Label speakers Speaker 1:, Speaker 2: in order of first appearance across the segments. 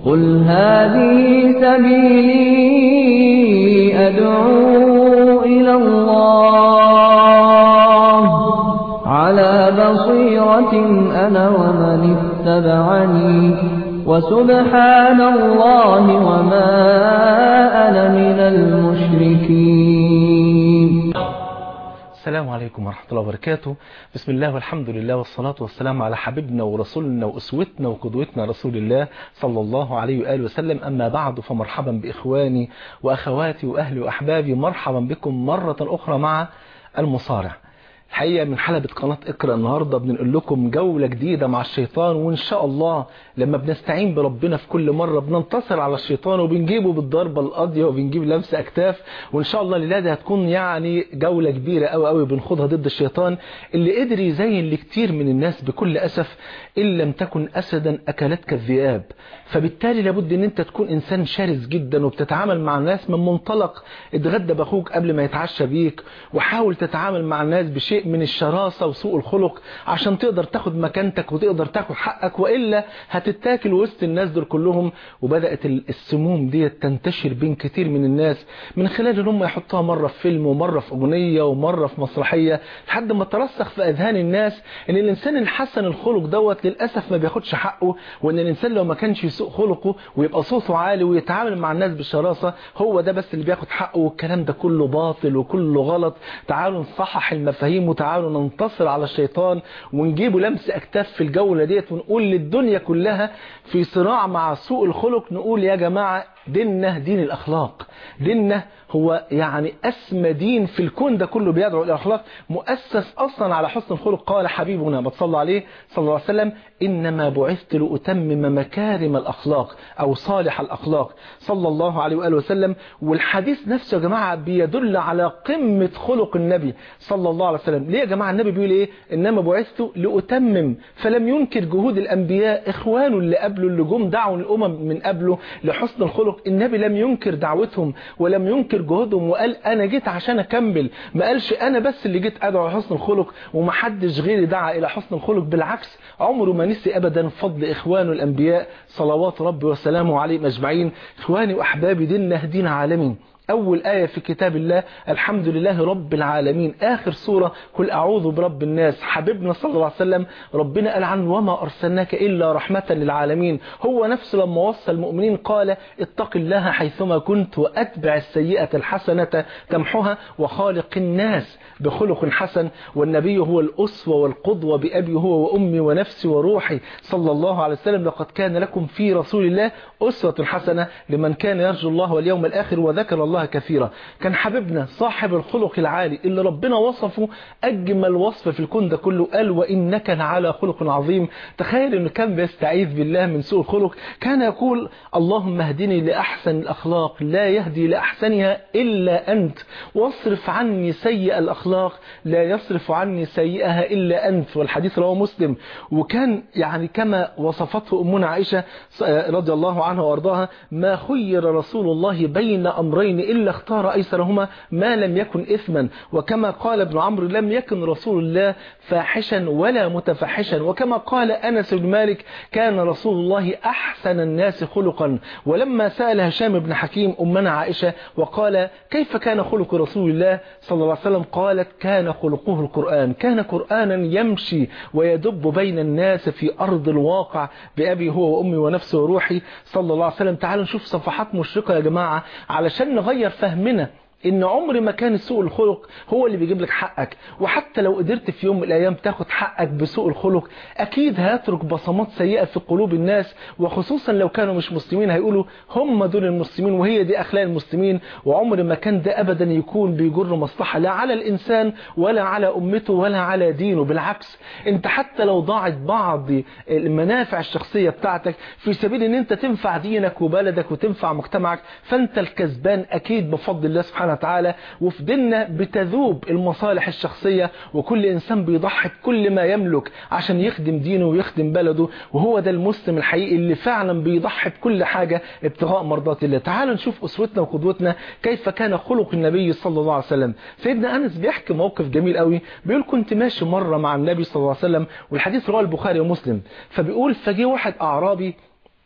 Speaker 1: قل هذه سبيلي أدعو إلى الله على بصيرة أنا ومن اتبعني وسبحان الله وما أنا من المشركين.
Speaker 2: السلام عليكم ورحمة الله وبركاته. بسم الله والحمد لله والصلاة والسلام على حبيبنا ورسولنا وأسوتنا وقدوتنا رسول الله صلى الله عليه وآله وسلم. أما بعد، فمرحبا بإخواني وأخواتي وأهلي وأحبابي، مرحبا بكم مرة أخرى مع المصارع. الحقيقة من حلبة قناة اقرأ النهاردة بنقول لكم جولة جديدة مع الشيطان، وإن شاء الله لما بنستعين بربنا في كل مرة بننتصر على الشيطان وبنجيبه بالضربة القاضية وبنجيب لمس أكتاف. وإن شاء الله الليلة دي هتكون يعني جولة كبيرة قوي قوي بنخوضها ضد الشيطان اللي قدر يزين لكتير من الناس بكل أسف إن لم تكن أسدا أكلتك الذئاب. فبالتالي لابد ان انت تكون انسان شرس جدا وبتتعامل مع الناس من منطلق اتغدى باخوك قبل ما يتعشى بيك، وحاول تتعامل مع الناس بشيء من الشراسة وسوء الخلق عشان تقدر تاخد مكانتك وتقدر تاخد حقك، وإلا هتتاكل وسط الناس دول كلهم. وبدأت السموم دي تنتشر بين كتير من الناس من خلال ان هم يحطوها مرة في فيلم ومرة في أغنية ومرة في مسرحية، لحد ما ترسخ في أذهان الناس ان الإنسان الحسن الخلق دوت للأسف ما بياخدش حقه، وان الإنسان لو ما كانش يسوء خلقه ويبقى صوته عالي ويتعامل مع الناس بشراسة هو ده بس اللي بياخد حقه. والكلام ده كله باطل وكله غلط. تعالوا نصحح المفاهيم وتعالوا ننتصر على الشيطان ونجيبه لمس أكتاف في الجولة ديت، ونقول للدنيا كلها في صراع مع سوء الخلق، نقول يا جماعة ديننا دين الأخلاق. ديننا هو يعني أسمى دين في الكون ده كله بيدعو إلى الأخلاق، مؤسس أصلا على حسن الخلق. قال حبيبنا ما تصلى عليه صلى الله عليه وسلم: إنما بعثت لأتمم مكارم الأخلاق أو صالح الأخلاق صلى الله عليه وآله وسلم. والحديث نفسه يا جماعة بيدل على قمة خلق النبي صلى الله عليه وسلم. ليه يا جماعة النبي بيقول إيه؟ إنما بعثت لأتمم، فلم ينكر جهود الأنبياء إخوانه اللي قبله اللي جم دعوا الأمم من قبله لحسن الخلق. النبي لم ينكر دعوتهم ولم ينكر جهودهم وقال أنا جيت عشان أكمل. ما قالش أنا بس اللي جيت أدعو لحسن الخلق ومحدش غيري دعا إلى حسن الخلق. بالعكس، عمره ما نسي أبدا فضل إخوانه الأنبياء صلوات ربي وسلامه عليهم أجمعين. إخواني وأحبابي، ديننا دين عالمي. أول آية في كتاب الله الحمد لله رب العالمين. آخر سورة قل أعوذ برب الناس. حبيبنا صلى الله عليه وسلم ربنا قال عنه: وما أرسلناك إلا رحمة للعالمين. هو نفسه لما وصى المؤمنين قال: اتق الله حيثما كنت وأتبع السيئة الحسنة تمحها وخالق الناس بخلق حسن. والنبي هو الأسوة والقدوة بأبي هو وأمي ونفسي وروحي صلى الله عليه وسلم. لقد كان لكم في رسول الله أسوة حسنة لمن كان يرجو الله واليوم الآخر وذكر الله كثيرا. كان حبيبنا صاحب الخلق العالي اللي ربنا وصفه أجمل وصف في الكون ده كله، قال: وإنك لعلى خلق عظيم. تخيل أنه كان بيستعيذ بالله من سوء الخلق. كان يقول: اللهم اهدني لأحسن الأخلاق لا يهدي لأحسنها إلا أنت، واصرف عني سيئ الأخلاق لا يصرف عني سيئها إلا أنت. والحديث رواه مسلم. وكان يعني كما وصفته أمنا عائشة رضي الله عنها وارضاها: ما خير رسول الله بين أمرين إلا اختار أيسرهما ما لم يكن إثما. وكما قال ابن عمرو: لم يكن رسول الله فاحشا ولا متفحشا. وكما قال أنس بن مالك: كان رسول الله أحسن الناس خلقا. ولما سأل هشام بن حكيم أمنا عائشة وقال: كيف كان خلق رسول الله صلى الله عليه وسلم؟ قالت: كان خلقه القرآن. كان قرآنا يمشي ويدب بين الناس في أرض الواقع بأبي هو وأمي ونفسي وروحي صلى الله عليه وسلم. تعالوا نشوف صفحات مشرقة يا جماعة علشان نغير فهمنا ان عمر ما كان سوء الخلق هو اللي بيجيب لك حقك. وحتى لو قدرت في يوم من الايام تاخد حقك بسوء الخلق، اكيد هيترك بصمات سيئة في قلوب الناس، وخصوصا لو كانوا مش مسلمين هيقولوا هم دول المسلمين وهي دي اخلاق المسلمين. وعمر ما كان ده ابدا يكون بيجر مصلحة لا على الانسان ولا على امته ولا على دينه. بالعكس، انت حتى لو ضاعت بعض المنافع الشخصية بتاعتك في سبيل ان انت تنفع دينك وبلدك وتنفع مجتمعك، فانت الكسبان اكيد بفضل الله سبحانه وتعالى. وفي ديننا بتذوب المصالح الشخصية، وكل إنسان بيضحي بكل ما يملك عشان يخدم دينه ويخدم بلده. وهو ده المسلم الحقيقي اللي فعلا بيضحي بكل حاجة ابتغاء مرضات الله. تعالوا نشوف أسوتنا وقدوتنا كيف كان خلق النبي صلى الله عليه وسلم. سيدنا أنس بيحكي موقف جميل قوي. بيقول: كنت ماشي مرة مع النبي صلى الله عليه وسلم، والحديث رواه البخاري ومسلم. فبيقول: فجي واحد أعرابي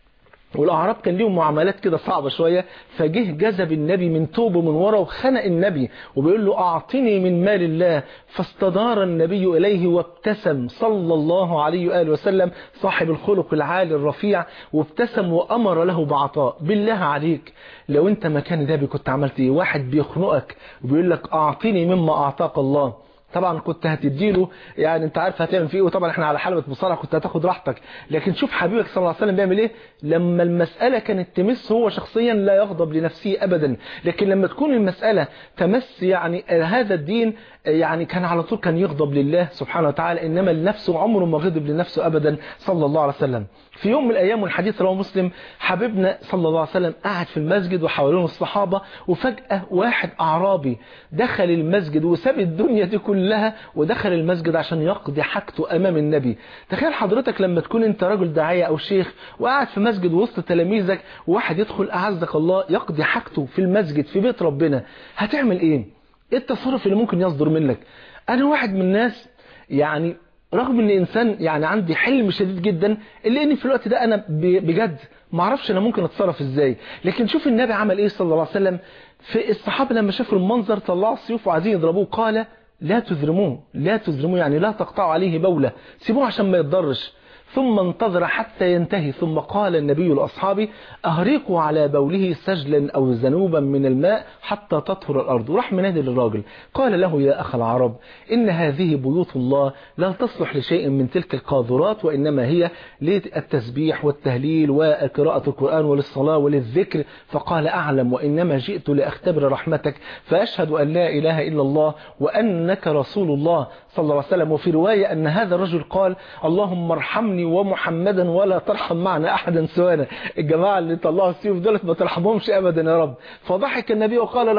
Speaker 2: والأعراب كان ليهم معاملات كده صعبة شوية، فجه جذب النبي من ثوبه من ورا وخنق النبي وبيقول له أعطني من مال الله. فاستدار النبي إليه وابتسم صلى الله عليه وآله وسلم صاحب الخلق العالي الرفيع، وابتسم وأمر له بعطاء. بالله عليك لو أنت مكان النبي كنت عملت إيه؟ واحد بيخنقك وبيقول لك أعطني مما أعطاك الله، طبعا كنت هتديله، يعني انت عارف هتعمل فيه، وطبعا احنا على حلبة مصارعة كنت هتاخد راحتك. لكن شوف حبيبك صلى الله عليه وسلم بيعمل ايه لما المسألة كانت تمس، هو شخصيا لا يغضب لنفسه ابدا، لكن لما تكون المسألة تمس يعني هذا الدين، يعني كان على طول كان يغضب لله سبحانه وتعالى، انما لنفسه عمره ما غضب لنفسه ابدا صلى الله عليه وسلم. في يوم من الايام، والحديث رواه مسلم، حبيبنا صلى الله عليه وسلم قاعد في المسجد وحواليه الصحابة، وفجأة واحد اعرابي دخل المسجد وساب الدنيا دي كلها ودخل المسجد عشان يقضي حاجته امام النبي. تخيل حضرتك لما تكون انت رجل داعية او شيخ وقاعد في مسجد وسط تلاميذك، وواحد يدخل اعزك الله يقضي حاجته في المسجد في بيت ربنا، هتعمل ايه التصرف اللي ممكن يصدر منك؟ انا واحد من الناس يعني رغم ان انسان يعني عندي حلم شديد جدا، الا اني في الوقت ده انا بجد ما اعرفش انا ممكن اتصرف ازاي. لكن شوف النبي عمل ايه صلى الله عليه وسلم. في الصحابه لما شافوا المنظر طلعوا السيوف وعايزين يضربوه، قال لا تذرموه، لا تذرموه يعني لا تقطعوا عليه بولة، سيبوه عشان ما يتضرش. ثم انتظر حتى ينتهي، ثم قال النبي لأصحابه أهريقوا على بوله سجلا أو ذنوبا من الماء حتى تطهر الأرض. وراح منادي للراجل قال له يا أخ العرب إن هذه بيوت الله لا تصلح لشيء من تلك القاذورات، وإنما هي للتسبيح والتهليل وقراءة القرآن وللصلاة وللذكر. فقال أعلم وإنما جئت لأختبر رحمتك، فأشهد أن لا إله إلا الله وأنك رسول الله صلى الله عليه وسلم. وفي رواية أن هذا الرجل قال اللهم ارحمني ومحمدا ولا ترحم معنا أحدا سوانا. الجماعة اللي طلعوا السيوف دولت ما ترحمهمش أبدا يا رب. فضحك النبي وقال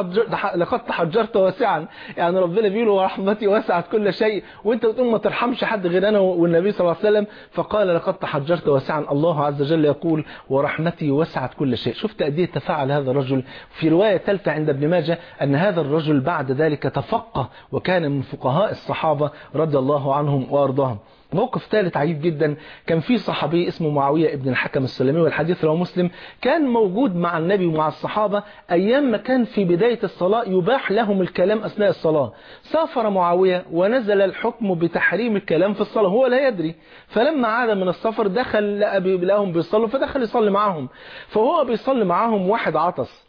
Speaker 2: لقد تحجرت واسعا، يعني ربنا بيقول ورحمتي وسعت كل شيء، وانت بتقول ما ترحمش حد غير أنا والنبي صلى الله عليه وسلم. فقال لقد تحجرت واسعا، الله عز وجل يقول ورحمتي وسعت كل شيء. شفت قد ايه تفاعل هذا الرجل. في رواية ثالثة عند ابن ماجه أن هذا الرجل بعد ذلك تفقه وكان من فقهاء الصحابة رضي الله عنهم وأرضاهم. موقف ثالث عجيب جدا، كان في صحابي اسمه معاوية ابن الحكم السلمي، والحديث رواه مسلم، كان موجود مع النبي ومع الصحابة أيام ما كان في بداية الصلاة يباح لهم الكلام أثناء الصلاة. سافر معاوية ونزل الحكم بتحريم الكلام في الصلاة، هو لا يدري. فلما عاد من السفر دخل لهم بيصلوا، فدخل يصلي معهم. فهو بيصلي معهم واحد عطس،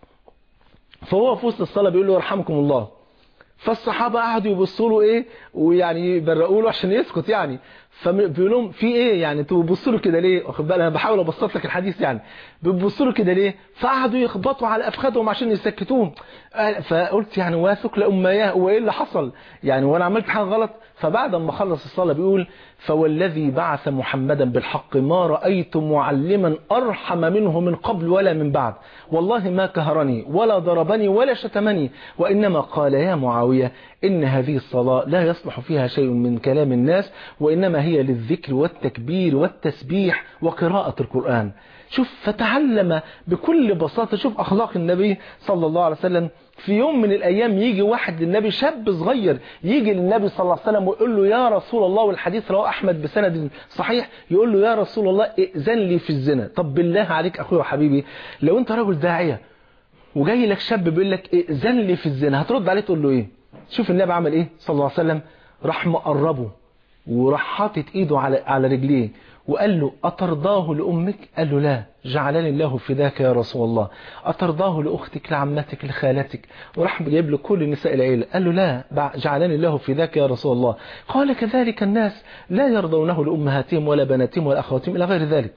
Speaker 2: فهو في وسط الصلاة بيقول له يرحمكم الله. فالصحابة قعدوا يبصوا له ايه ويعني يبرقوا له عشان يسكت يعني. فبيقول لهم في ايه يعني انتوا بتبصوا له كده ليه؟ واخد بالك انا بحاول ابسط لك الحديث يعني. بتبصوا له كده ليه؟ فقعدوا يخبطوا على افخاذهم عشان يسكتوهم. فقلت يعني واثق لامياه وايه اللي حصل يعني وانا عملت حاجه غلط؟ فبعد ما خلص الصلاه بيقول فوالذي بعث محمدا بالحق ما رايت معلما ارحم منه من قبل ولا من بعد، والله ما كهرني ولا ضربني ولا شتمني، وانما قال يا معاويه ان هذه الصلاه لا يصلح فيها شيء من كلام الناس، وانما هي للذكر والتكبير والتسبيح وقراءه القران. شوف فتعلم بكل بساطه، شوف اخلاق النبي صلى الله عليه وسلم. في يوم من الأيام يجي واحد للنبي شاب صغير، يجي للنبي صلى الله عليه وسلم ويقول له يا رسول الله، والحديث رواه أحمد بسند صحيح، يقول له يا رسول الله ائذن لي في الزنا. طب بالله عليك أخوي وحبيبي لو أنت رجل داعية وجاي لك شاب بيقول لك ائذن لي في الزنا، هترد عليه تقول له إيه؟ شوف النبي عمل إيه صلى الله عليه وسلم، راح مقربه وراح حاطط إيده على رجليه وقال له أترضاه لأمك؟ قال له لا، جعلني الله فداك يا رسول الله. أترضاه لأختك لعمتك لخالتك؟ وراح جايب له كل نساء العيلة، قال له لا، جعلني الله فداك يا رسول الله. قال كذلك الناس لا يرضونه لأمهاتهم ولا بناتهم ولا أخواتهم إلى غير ذلك.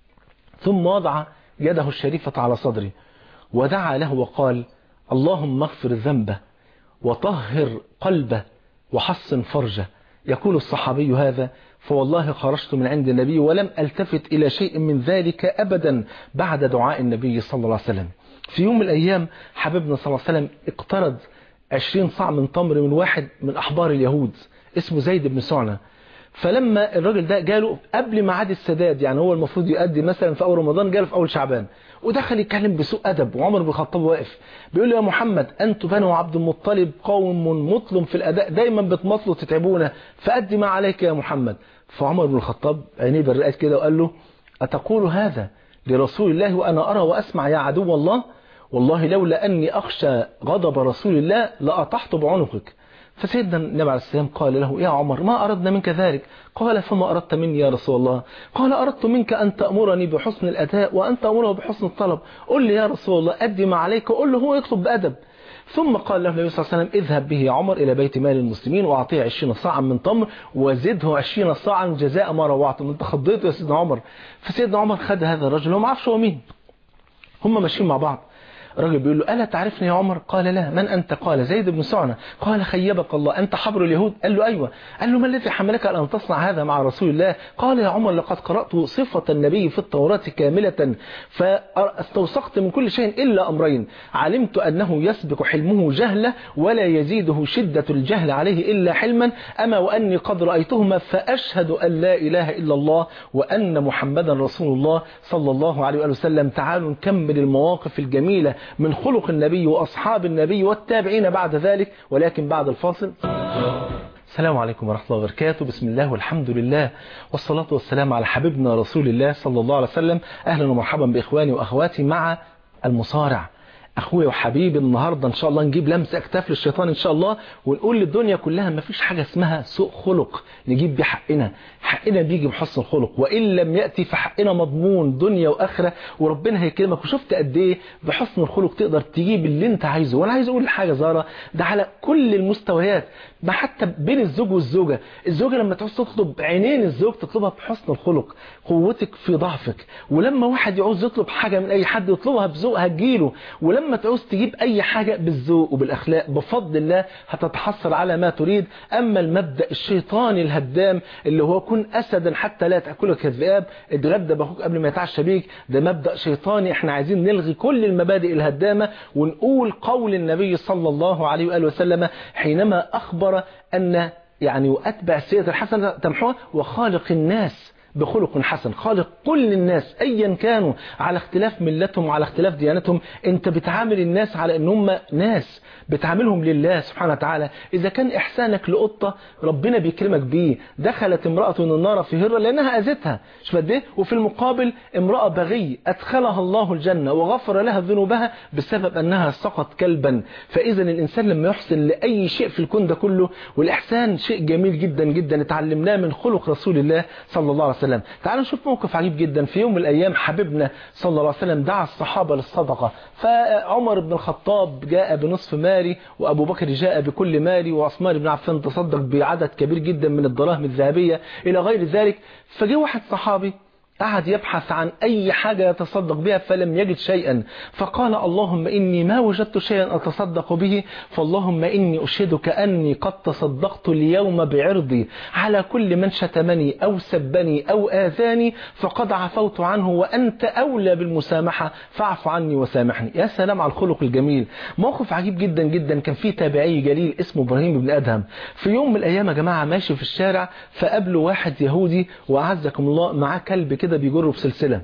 Speaker 2: ثم وضع يده الشريفة على صدره ودعا له وقال اللهم اغفر ذنبه وطهر قلبه وحصن فرجه. يقول الصحابي هذا فوالله خرجت من عند النبي ولم ألتفت إلى شيء من ذلك أبدا بعد دعاء النبي صلى الله عليه وسلم. في يوم من الأيام حبيبنا صلى الله عليه وسلم اقترض 20 صاع من تمر من واحد من أحبار اليهود اسمه زيد بن سعنة. فلما الراجل ده جاله قبل ميعاد السداد، يعني هو المفروض يؤدي مثلا في أول رمضان، جاله في أول شعبان ودخل يتكلم بسوء أدب، وعمر بن الخطاب واقف بيقول له يا محمد أنتم بنو عبد المطلب قوم مطلم في الأداء، دايما بتمطلوا تتعبونا، فأدي ما عليك يا محمد. فعمر بن الخطاب عينيه برقت كده وقال له أتقول هذا لرسول الله وأنا أرى وأسمع يا عدو الله، والله لولا أني أخشى غضب رسول الله لأطحت بعنقك. فسيدنا النبي عليه السلام قال له يا عمر ما أردنا منك ذلك. قال فما أردت مني يا رسول الله؟ قال أردت منك أن تأمرني بحسن الأداء وأن تأمره بحسن الطلب. قل لي يا رسول الله أدي ما عليك وقل له هو يطلب بأدب. ثم قال له النبي صلى الله عليه وسلم اذهب به يا عمر إلى بيت مال المسلمين وأعطيه 20 صاعا من تمر وزده 20 صاعا جزاء ما روعته. انت خضيته يا سيدنا عمر. فسيدنا عمر خد هذا الرجل وما عرفش هو مين، هم ماشيين مع بعض. الراجل بيقول له ألا تعرفني يا عمر؟ قال لا. من أنت؟ قال زيد بن سعنة. قال خيبك الله أنت حبر اليهود؟ قال له أيوة. قال له ما الذي حملك أن تصنع هذا مع رسول الله؟ قال يا عمر لقد قرأت صفة النبي في التوراة كاملة فاستوثقت من كل شيء إلا أمرين، علمت أنه يسبق حلمه جهلة ولا يزيده شدة الجهل عليه إلا حلما، أما وأني قد رأيتهما فأشهد أن لا إله إلا الله وأن محمدا رسول الله صلى الله عليه وسلم. تعالوا نكمل المواقف الجميلة من خلق النبي وأصحاب النبي والتابعين بعد ذلك، ولكن بعد الفاصل. السلام عليكم ورحمة الله وبركاته. بسم الله والحمد لله والصلاة والسلام على حبيبنا رسول الله صلى الله عليه وسلم. أهلا ومرحبا بإخواني وأخواتي مع المصارع أخوي وحبيبي. النهاردة إن شاء الله نجيب لمسة أكتاف للشيطان إن شاء الله، ونقول للدنيا كلها ما فيش حاجة اسمها سوء خلق نجيب بيه حقنا. حقنا بيجي بحسن الخلق، وإن لم يأتي فحقنا مضمون دنيا وآخرة، وربنا هيكرمك. وشفت قد إيه بحسن الخلق تقدر تجيب اللي أنت عايزه. وأنا عايز أقول حاجة زارة، ده على كل المستويات، ما حتى بين الزوج والزوجة. الزوجة لما تعوز تطلب عينين الزوج تطلبها بحسن الخلق، قوتك في ضعفك. ولما واحد يعوز يطلب حاجة من أي حد يطلبها بذوق هتجيله. ولما تعوز تجيب أي حاجة بالذوق وبالأخلاق بفضل الله هتتحصل على ما تريد. أما المبدأ الشيطاني الهدام اللي هو كن أسدا حتى لا تأكلك الذئاب، اتغدى بأخوك قبل ما يتعشى بيك، ده مبدأ شيطاني. احنا عايزين نلغي كل المبادئ الهدامة ونقول قول النبي صلى الله عليه وآله وسلم حينما أخبر أن وأتبع السيئة الحسنة تمحوها وخالق الناس بخلق حسن. خالق كل الناس أيا كانوا على اختلاف ملتهم وعلى اختلاف ديانتهم. انت بتعامل الناس على انهم ناس، بتعاملهم لله سبحانه وتعالى. إذا كان إحسانك لقطة ربنا بيكرمك بيه. دخلت امرأة النار في هرة لأنها أذتها، شوف قد ايه. وفي المقابل امرأة بغي أدخلها الله الجنة وغفر لها ذنوبها بسبب أنها سقط كلبا. فإذا الإنسان لما يحسن لأي شيء في الكون ده كله، والإحسان شيء جميل جدا جدا اتعلمناه من خلق رسول الله صلى الله عليه وسلم. تعالوا نشوف موقف عجيب جدا. في يوم من الأيام حبيبنا صلى الله عليه وسلم دعا الصحابة للصدقة، فعمر بن الخطاب جاء بنصف مالي، وأبو بكر جاء بكل مالي، وعثمان بن عفان تصدق بعدد كبير جدا من الدراهم الذهبية إلى غير ذلك. فجاء واحد صحابي قعد يبحث عن أي حاجة يتصدق بها فلم يجد شيئا، فقال اللهم إني ما وجدت شيئا أتصدق به، فاللهم إني أشهدك أني قد تصدقت اليوم بعرضي على كل من شتمني أو سبني أو آذاني فقد عفوت عنه وأنت أولى بالمسامحة فاعف عني وسامحني. يا سلام على الخلق الجميل. موقف عجيب جدا جدا. كان فيه تابعي جليل اسمه إبراهيم بن أدهم. في يوم من الأيام يا جماعة ماشي في الشارع، فقابله واحد يهودي وأعزكم الله معاه كلب كده بيجره بسلسلة،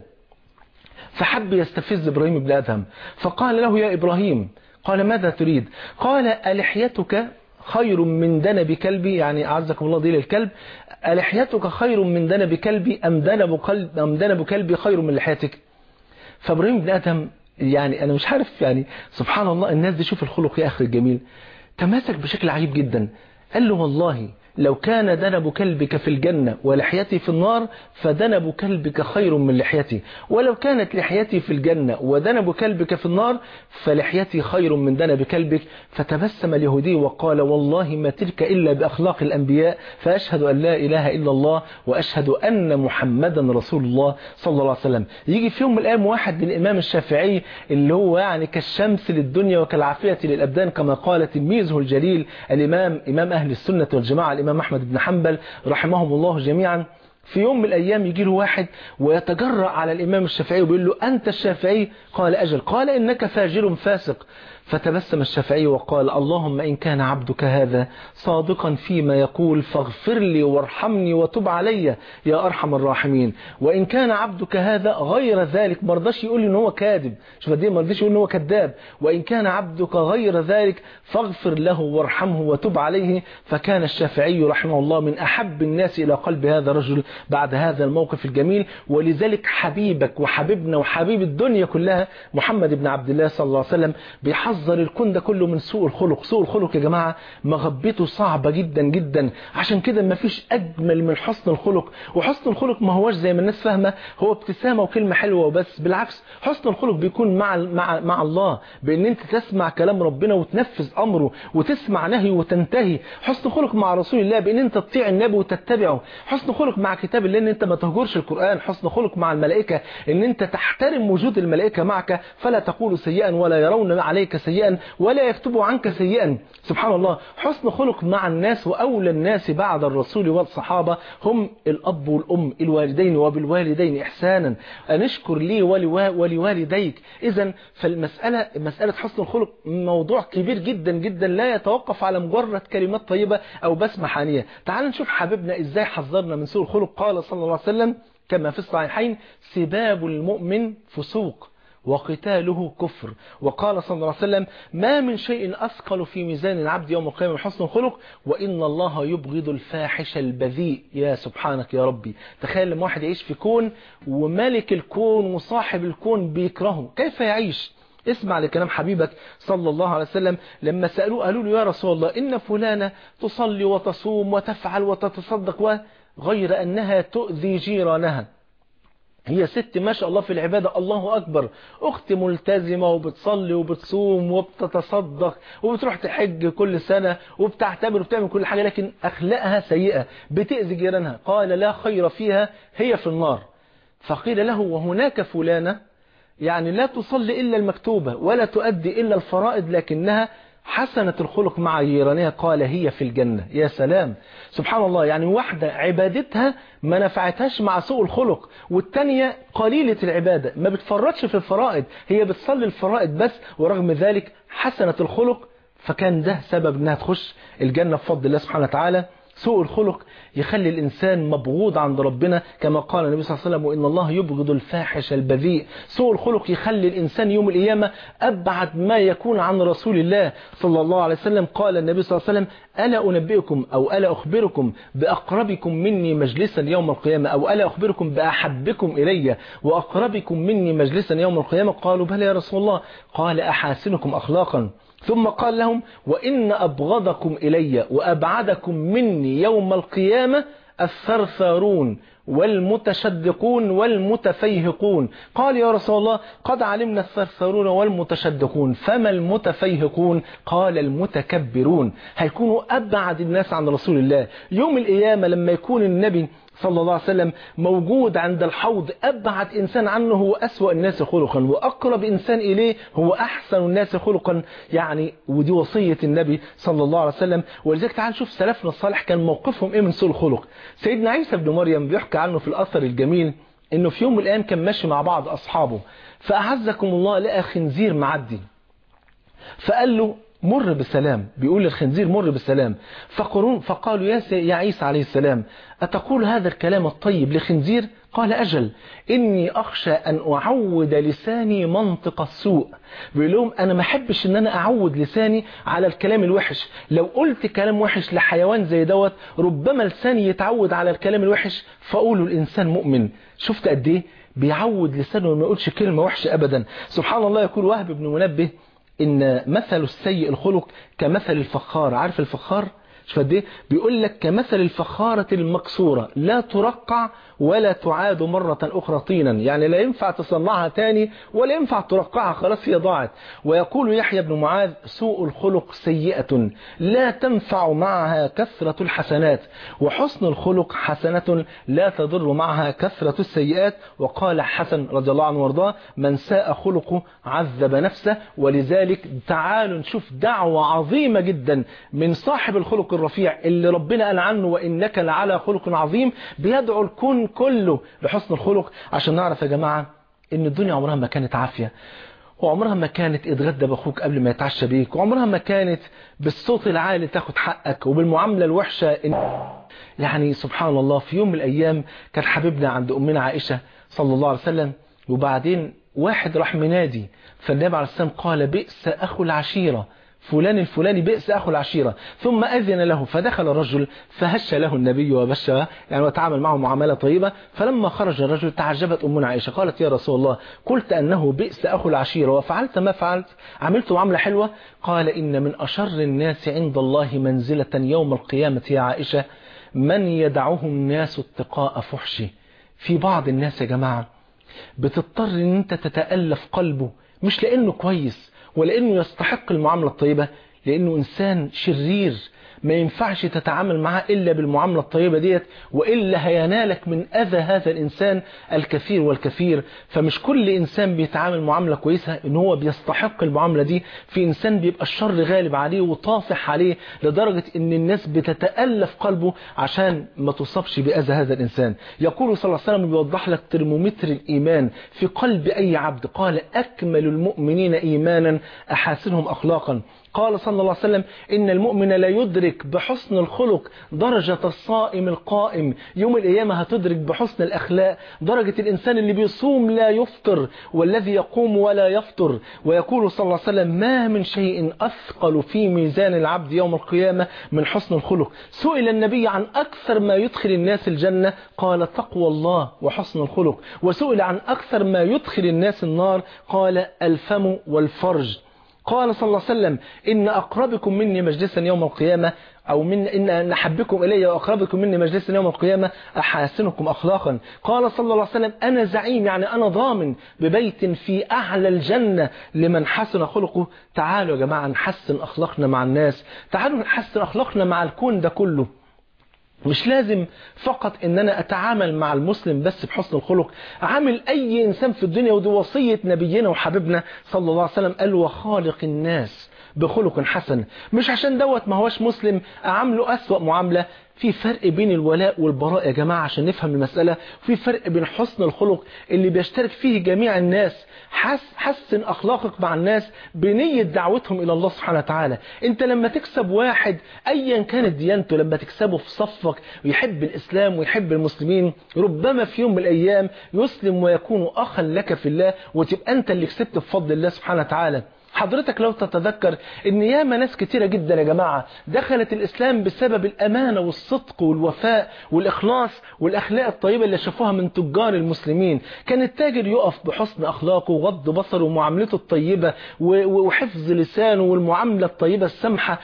Speaker 2: فحب يستفز إبراهيم بن أدهم، فقال له يا إبراهيم، قال ماذا تريد؟ قال ألحيتك خير من دنب كلبي، أعزكم الله دي للكلب، ألحيتك خير من دنب كلبي أم دنب كلبي خير من لحيتك؟ فإبراهيم بن أدهم أنا مش عارف سبحان الله الناس دي، شوف الخلق يا أخي الجميل، تماسك بشكل عجيب جدا. قال له والله لو كان دنب كلبك في الجنة ولحيتي في النار فدنب كلبك خير من لحيتي، ولو كانت لحيتي في الجنة ودنب كلبك في النار فلحيتي خير من دنب كلبك. فتبسم اليهودي وقال والله ما تلك إلا بأخلاق الأنبياء، فأشهد أن لا إله إلا الله وأشهد أن محمدا رسول الله صلى الله عليه وسلم. يجي في يوم من الأيام واحد للإمام الشافعي اللي هو كالشمس للدنيا وكالعافية للأبدان كما قال تلميذه الجليل إمام أهل السنة والجماعة الإمام أحمد بن حنبل رحمهم الله جميعا. في يوم من الأيام يجي له واحد ويتجرأ على الإمام الشافعي ويقول له أنت الشافعي؟ قال أجل. قال إنك فاجر فاسق. فتبسم الشافعي وقال اللهم إن كان عبدك هذا صادقا فيما يقول فاغفر لي وارحمني وتب علي يا أرحم الراحمين، وإن كان عبدك هذا غير ذلك، مرضاش يقول لي إن هو كاذب، شوف دي مرضاش يقول إن هو كذاب، وإن كان عبدك غير ذلك فاغفر له وارحمه وتب عليه. فكان الشافعي رحمه الله من أحب الناس إلى قلب هذا الرجل بعد هذا الموقف الجميل. ولذلك حبيبك وحبيبنا وحبيب الدنيا كلها محمد بن عبد الله صلى الله عليه وسلم بيحذر الكون ده كله من سوء الخلق. سوء الخلق يا جماعة مغبته صعبة جدا جدا، عشان كده ما فيش أجمل من حسن الخلق. وحسن الخلق ما هوش زي ما الناس فاهمة هو ابتسامة وكلمة حلوة وبس، بالعكس حسن الخلق بيكون مع الله، بأن أنت تسمع كلام ربنا وتنفذ أمره وتسمع نهي وتنتهي. حسن خلق مع رسول الله بأن أنت تطيع النبي وتتبعه. حسن خلق مع كتاب الله أن أنت ما تهجرش القرآن. حسن خلق مع الملائكة أن أنت تحترم وجود الملائكة معك، فلا تقول سيئا ولا يرون عليك سيئا ولا يكتبوا عنك سيئا. سبحان الله. حسن خلق مع الناس، وأولى الناس بعد الرسول والصحابة هم الأب والأم، الوالدين وبالوالدين إحسانا، أنشكر لي ولوالديك. إذن مسألة حسن الخلق موضوع كبير جدا جدا، لا يتوقف على مجرد كلمات طيبة أو بسمة حانية. تعال نشوف حبيبنا إزاي حذرنا من سوء الخلق. قال صلى الله عليه وسلم كما في الصحيحين: سباب المؤمن فسوق وقتاله كفر. وقال صلى الله عليه وسلم: ما من شيء أثقل في ميزان العبد يوم القيامة من حسن الخلق، وإن الله يبغض الفاحش البذيء. يا سبحانك يا ربي، تخيل لما واحد يعيش في كون وملك الكون وصاحب الكون بيكرهه، كيف يعيش؟ اسمع لكلام حبيبك صلى الله عليه وسلم لما سألوه قالوا له: يا رسول الله إن فلانة تصلي وتصوم وتفعل وتتصدق غير أنها تؤذي جيرانها. هي ست ما شاء الله في العبادة، الله أكبر، أخت ملتزمة وبتصلي وبتصوم وبتتصدق وبتروح تحج كل سنة وبتعتبر وبتعمل كل حاجة، لكن أخلاقها سيئة بتأذي جيرانها. قال: لا خير فيها، هي في النار. فقيل له: وهناك فلانة يعني لا تصلي إلا المكتوبة ولا تؤدي إلا الفرائض لكنها حسنة الخلق مع جيرانها. قال: هي في الجنة. يا سلام، سبحان الله. يعني واحدة عبادتها ما نفعتهاش مع سوء الخلق، والتانية قليلة العبادة ما بتفرطش في الفرائض، هي بتصلي الفرائض بس، ورغم ذلك حسنة الخلق، فكان ده سبب انها تخش الجنة بفضل الله سبحانه وتعالى. سوء الخلق يخلي الإنسان مبغوض عند ربنا كما قال النبي صلى الله عليه وسلم: وإن الله يبغض الفاحش البذيء. سوء الخلق يخلي الإنسان يوم القيامة أبعد ما يكون عن رسول الله صلى الله عليه وسلم. قال النبي صلى الله عليه وسلم: ألا أنبئكم أو ألا أخبركم بأقربكم مني مجلسا يوم القيامة، أو ألا أخبركم بأحبكم إلي وأقربكم مني مجلسا يوم القيامة؟ قالوا: بلى يا رسول الله. قال: أحاسنكم أخلاقا. ثم قال لهم: وإن أبغضكم إلي وأبعدكم مني يوم القيامة الثرثارون والمتشدقون والمتفيهقون. قال: يا رسول الله قد علمنا الثرثارون والمتشدقون، فما المتفيهقون؟ قال: المتكبرون. هيكونوا أبعد الناس عن رسول الله يوم القيامة لما يكون النبي صلى الله عليه وسلم موجود عند الحوض. أبعد إنسان عنه هو أسوأ الناس خلقا، وأقرب إنسان إليه هو أحسن الناس خلقا. يعني ودي وصية النبي صلى الله عليه وسلم. ولذلك تعال نشوف سلفنا الصالح كان موقفهم إيه من سوء الخلق. سيدنا عيسى بن مريم بيحكي عنه في الأثر الجميل إنه في يوم من الأيام كان ماشي مع بعض أصحابه، فأعزكم الله لقى خنزير معدي، فقال له: مر بالسلام. بيقول للخنزير: مر بالسلام. فقالوا: يا عيسى عليه السلام، أتقول هذا الكلام الطيب لخنزير؟ قال: أجل، إني أخشى أن أعود لساني منطق السوء. بيقول لهم: أنا ما أحبش أن أنا أعود لساني على الكلام الوحش. لو قلت كلام وحش لحيوان زي دوت ربما لساني يتعود على الكلام الوحش فأقوله الإنسان مؤمن. شفت قد إيه بيعود لسانه وما يقولش كلمة وحشة أبدا. سبحان الله. يقول وهب بن منبه: إن مثل السيء الخلق كمثل الفخار. عارف الفخار؟ شوف قد ايه بيقول لك: كمثل الفخارة المكسورة لا ترقع ولا تعاد مرة أخرى طينا. يعني لا ينفع تصنعها تاني ولا ينفع ترقعها، خلاص هي ضاعت. ويقول يحيى بن معاذ: سوء الخلق سيئة لا تنفع معها كثرة الحسنات، وحسن الخلق حسنة لا تضر معها كثرة السيئات. وقال حسن رضي الله عنه وارضاه: من ساء خلقه عذب نفسه. ولذلك تعالوا نشوف دعوة عظيمة جدا من صاحب الخلق الرفيع اللي ربنا قال عنه: وإنك لعلى خلق عظيم. بيدعو الكون كله لحسن الخلق، عشان نعرف يا جماعة ان الدنيا عمرها ما كانت عافية، وعمرها ما كانت اتغدى باخوك قبل ما يتعشى بيك، وعمرها ما كانت بالصوت العالي تاخد حقك وبالمعاملة الوحشة. يعني سبحان الله، في يوم من الايام كان حبيبنا عند امنا عائشة صلى الله عليه وسلم، وبعدين واحد راح منادي، فالنبي عليه السلام قال: بئس اخو العشيرة. فلان الفلاني بئس أخو العشيرة. ثم أذن له فدخل الرجل فهش له النبي وبشر يعني وتعامل معه معاملة طيبة. فلما خرج الرجل تعجبت أمنا عائشة قالت يا رسول الله قلت أنه بئس أخو العشيرة وفعلت ما فعلت، عملت معاملة حلوة؟ قال إن من أشر الناس عند الله منزلة يوم القيامة يا عائشة من يدعه الناس اتقاء فحشه. في بعض الناس يا جماعة بتضطر ان انت تتألف قلبه، مش لانه كويس ولا انه يستحق المعاملة الطيبة، لانه انسان شرير ما ينفعش تتعامل معاه إلا بالمعاملة الطيبة ديت، وإلا هينالك من أذى هذا الإنسان الكثير والكثير. فمش كل إنسان بيتعامل معاملة كويسة إن هو بيستحق المعاملة دي. في إنسان بيبقى الشر غالب عليه وطافح عليه لدرجة إن الناس بتتألف قلبه عشان ما تصابش بأذى هذا الإنسان. يقول صلى الله عليه وسلم بيوضح لك ترمومتر الإيمان في قلب أي عبد، قال أكمل المؤمنين إيمانا أحاسنهم أخلاقا. قال صلى الله عليه وسلم إن المؤمن لا يدرك بحسن الخلق درجة الصائم القائم، يوم القيامة هتدرك بحسن الأخلاق درجة الإنسان اللي بيصوم لا يفطر والذي يقوم ولا يفطر. ويقول صلى الله عليه وسلم ما من شيء أثقل في ميزان العبد يوم القيامة من حسن الخلق. سئل النبي عن أكثر ما يدخل الناس الجنة قال تقوى الله وحسن الخلق، وسئل عن أكثر ما يدخل الناس النار قال الفم والفرج. قال صلى الله عليه وسلم إن أقربكم مني مجلسا يوم القيامة أو إن أحبكم إلي وأقربكم مني مجلسا يوم القيامة أحاسنكم أخلاقا. قال صلى الله عليه وسلم أنا زعيم يعني أنا ضامن ببيت في أعلى الجنة لمن حسن خلقه. تعالوا يا جماعة نحسن أخلاقنا مع الناس، تعالوا نحسن أخلاقنا مع الكون ده كله. مش لازم فقط ان انا اتعامل مع المسلم بس بحسن الخلق، عامل اي انسان في الدنيا. ودي وصية نبينا وحبيبنا صلى الله عليه وسلم قال وخالق الناس بخلق حسن. مش عشان دوت ما هوش مسلم اعامله اسوأ معاملة. في فرق بين الولاء والبراء يا جماعة عشان نفهم المسألة. في فرق بين حسن الخلق اللي بيشترك فيه جميع الناس، حسن أخلاقك مع الناس بنية دعوتهم إلى الله سبحانه وتعالى. أنت لما تكسب واحد أيا كانت ديانته، لما تكسبه في صفك ويحب الإسلام ويحب المسلمين، ربما في يوم من الأيام يسلم ويكون أخا لك في الله، وتبقى أنت اللي كسبت بفضل الله سبحانه وتعالى. حضرتك لو تتذكر ان ياما ناس كتيرة جدا يا جماعة دخلت الاسلام بسبب الامانة والصدق والوفاء والاخلاص والاخلاق الطيبة اللي شافوها من تجار المسلمين. كان التاجر يقف بحسن اخلاقه وغض بصره ومعاملته الطيبة وحفظ لسانه والمعاملة الطيبة السمحة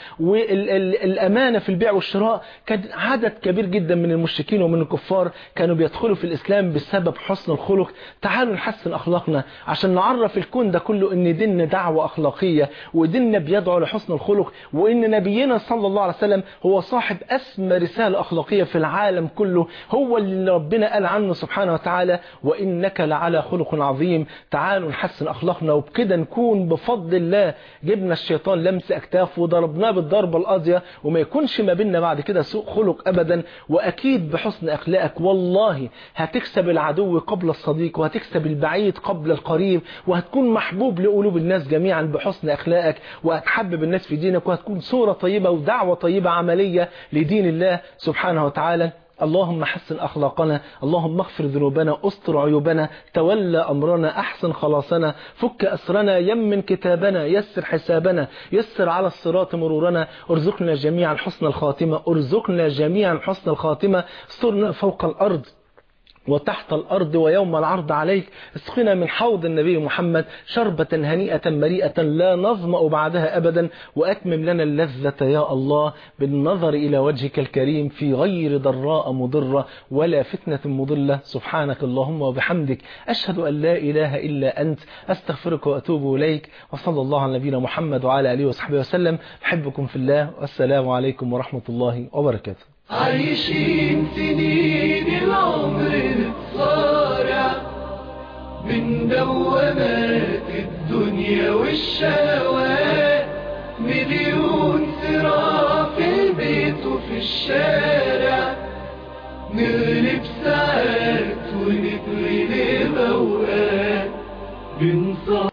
Speaker 2: والامانة في البيع والشراء. كان عدد كبير جدا من المشركين ومن الكفار كانوا بيدخلوا في الاسلام بسبب حسن الخلق. تعالوا نحسن اخلاقنا عشان نعرف الكون ده كله ان ديننا دعوة أخلاقية، وديننا بيدعو لحسن الخلق، وإن نبينا صلى الله عليه وسلم هو صاحب أسمى رسالة أخلاقية في العالم كله، هو اللي ربنا قال عنه سبحانه وتعالى وإنك لعلى خلق عظيم. تعالوا نحسن أخلاقنا وبكده نكون بفضل الله جبنا الشيطان لمس أكتاف وضربناه بالضربة القاضية، وما يكونش ما بيننا بعد كده سوء خلق أبدا. وأكيد بحسن أخلاقك والله هتكسب العدو قبل الصديق، وهتكسب البعيد قبل القريب، وهتكون محبوب لقلوب الناس جميعا بحسن أخلاقك، وهتحبب الناس في دينك، وهتكون صورة طيبة ودعوة طيبة عملية لدين الله سبحانه وتعالى. اللهم حسن أخلاقنا، اللهم اغفر ذنوبنا، استر عيوبنا، تولى أمرنا، أحسن خلاصنا، فك أسرنا، يمن كتابنا، يسر حسابنا، يسر على الصراط مرورنا، ارزقنا جميعا حسن الخاتمة، ارزقنا جميعا حسن الخاتمة، استرنا فوق الأرض وتحت الأرض ويوم العرض عليك. اسقنا من حوض النبي محمد شربة هنيئة مريئة لا نظمأ بعدها أبدا، وأتمم لنا اللذة يا الله بالنظر إلى وجهك الكريم في غير ضراء مضرة ولا فتنة مضلة. سبحانك اللهم وبحمدك أشهد أن لا إله إلا أنت، أستغفرك وأتوب إليك. وصلى الله على نبينا محمد وعلى آله وصحبه وسلم. أحبكم في الله، والسلام عليكم ورحمة الله وبركاته.
Speaker 3: عايشين سنين العمر نتصارع من دوامات الدنيا والشهوات، مليون صراع في البيت وفي الشارع، نغلب ساعات ونتغلب أوقات، بنصارع